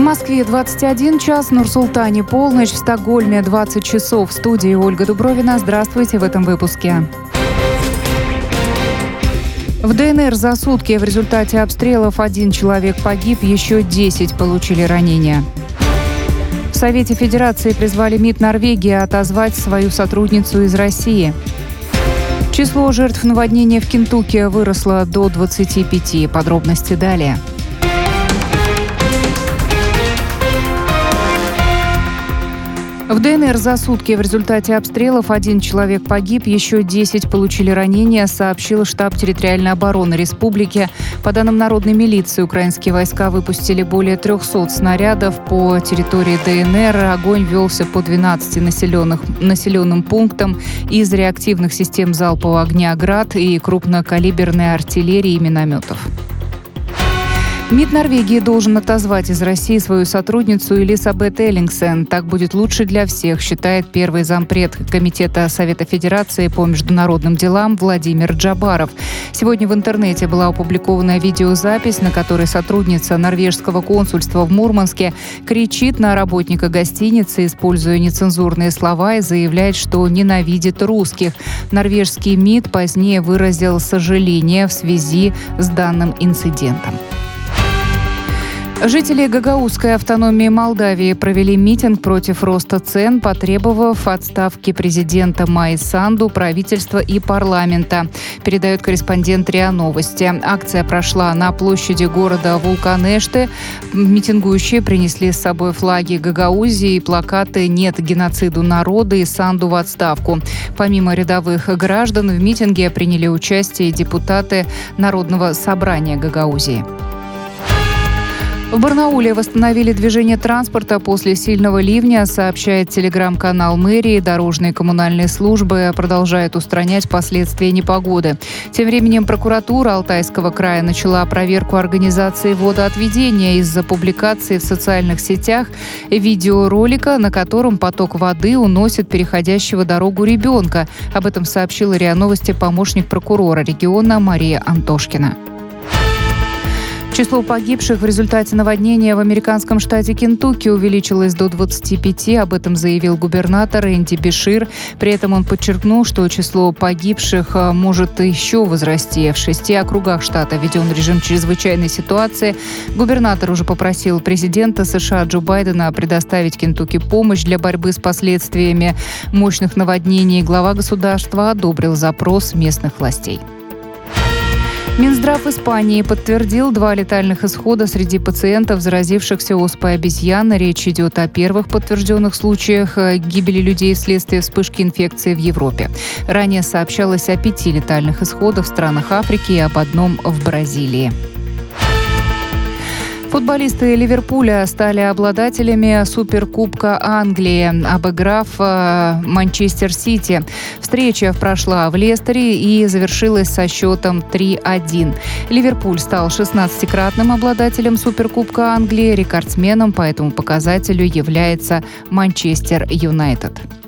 Москве 21 час, Нур-Султане полночь, в Стокгольме 20 часов. В студии Ольга Дубровина. Здравствуйте в этом выпуске. В ДНР за сутки в результате обстрелов 1 человек погиб, еще 10 получили ранения. В Совете Федерации призвали МИД Норвегии отозвать свою сотрудницу из России. Число жертв наводнения в Кентукки выросло до 25. Подробности далее. В ДНР за сутки в результате обстрелов 1 человек погиб, еще 10 получили ранения, сообщил штаб территориальной обороны республики. По данным народной милиции, украинские войска выпустили более 300 снарядов по территории ДНР. Огонь велся по 12 населенным пунктам из реактивных систем залпового огня «Град» и крупнокалиберной артиллерии и минометов. МИД Норвегии должен отозвать из России свою сотрудницу Элисабет Эллингсен. Так будет лучше для всех, считает первый зампред Комитета Совета Федерации по международным делам Владимир Джабаров. Сегодня в интернете была опубликована видеозапись, на которой сотрудница норвежского консульства в Мурманске кричит на работника гостиницы, используя нецензурные слова, и заявляет, что ненавидит русских. Норвежский МИД позднее выразил сожаление в связи с данным инцидентом. Жители Гагаузской автономии Молдавии провели митинг против роста цен, потребовав отставки президента Майи Санду, правительства и парламента, передает корреспондент РИА Новости. Акция прошла на площади города Вулканеште. Митингующие принесли с собой флаги Гагаузии и плакаты «Нет геноциду народа» и «Санду в отставку». Помимо рядовых граждан, в митинге приняли участие депутаты Народного собрания Гагаузии. В Барнауле восстановили движение транспорта после сильного ливня, сообщает телеграм-канал мэрии. Дорожные и коммунальные службы продолжают устранять последствия непогоды. Тем временем прокуратура Алтайского края начала проверку организации водоотведения из-за публикации в социальных сетях видеоролика, на котором поток воды уносит переходящего дорогу ребенка. Об этом сообщила РИА Новости помощник прокурора региона Мария Антошкина. Число погибших в результате наводнения в американском штате Кентукки увеличилось до 25. Об этом заявил губернатор Энди Бешир. При этом он подчеркнул, что число погибших может еще возрасти. В 6 округах штата введен режим чрезвычайной ситуации. Губернатор уже попросил президента США Джо Байдена предоставить Кентукки помощь для борьбы с последствиями мощных наводнений. Глава государства одобрил запрос местных властей. Минздрав Испании подтвердил 2 летальных исхода среди пациентов, заразившихся оспой обезьян. Речь идет о первых подтвержденных случаях гибели людей вследствие вспышки инфекции в Европе. Ранее сообщалось о 5 летальных исходах в странах Африки и об 1 в Бразилии. Футболисты Ливерпуля стали обладателями Суперкубка Англии, обыграв Манчестер Сити. Встреча прошла в Лестере и завершилась со счетом 3-1. Ливерпуль стал 16-кратным обладателем Суперкубка Англии. Рекордсменом по этому показателю является Манчестер Юнайтед.